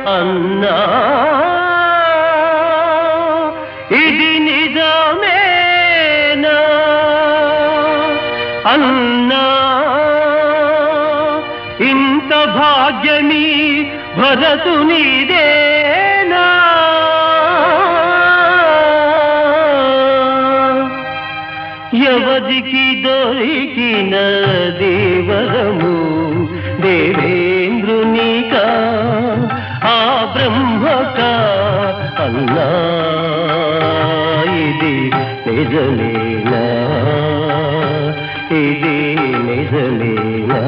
అన్నా ఇది నిజమేనా అన్నా ఇంత భాగ్యమీ భరతునిదేనా ఎవరికి దొరికిన దేవరము దేవేంద్రునికా ఆ బ్రహ్మక అన్నా ఇది నిజమేనా ఇది నిజమేనా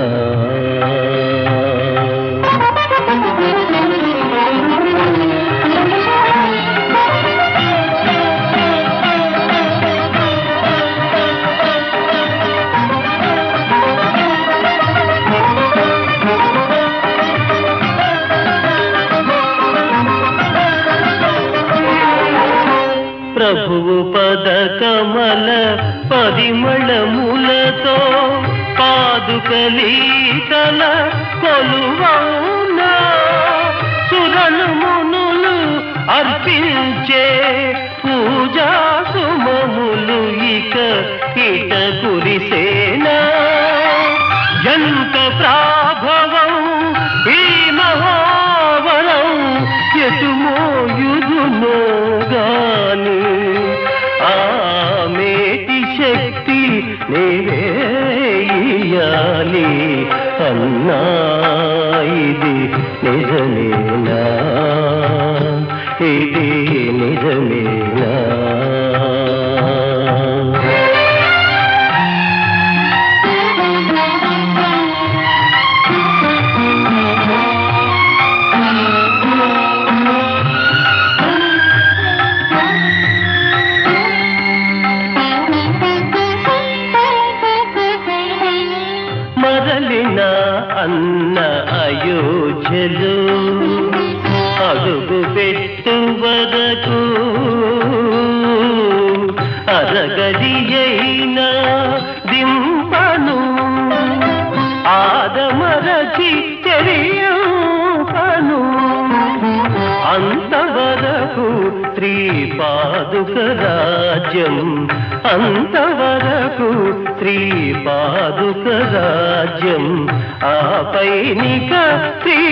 ప్రభువు పద కమల పరిమళములతో పాదుకలీతల కొలువౌనా సురలు మునులు అర్పించే పూజా సుమములు ఇక ఇట కురిసేనా ఎంత ప్రాభవం ఈ మహావరం ఎటుమోయుదునో గాని ఆ మేటి శక్తి నేవేయాలి అన్నా ఇది నిజమేనా ఇది నిజమేనా మరలిన అన్న అయోధ్యలో అడుగు పెట్టు వరకు అరగది అయినా దింపను ఆదమరచి చెరియను అంతవరకు శ్రీపాదుక రాజ్యం అంతవరకు శ్రీపాదుక రాజ్యం ఆపైనిక శ్రీ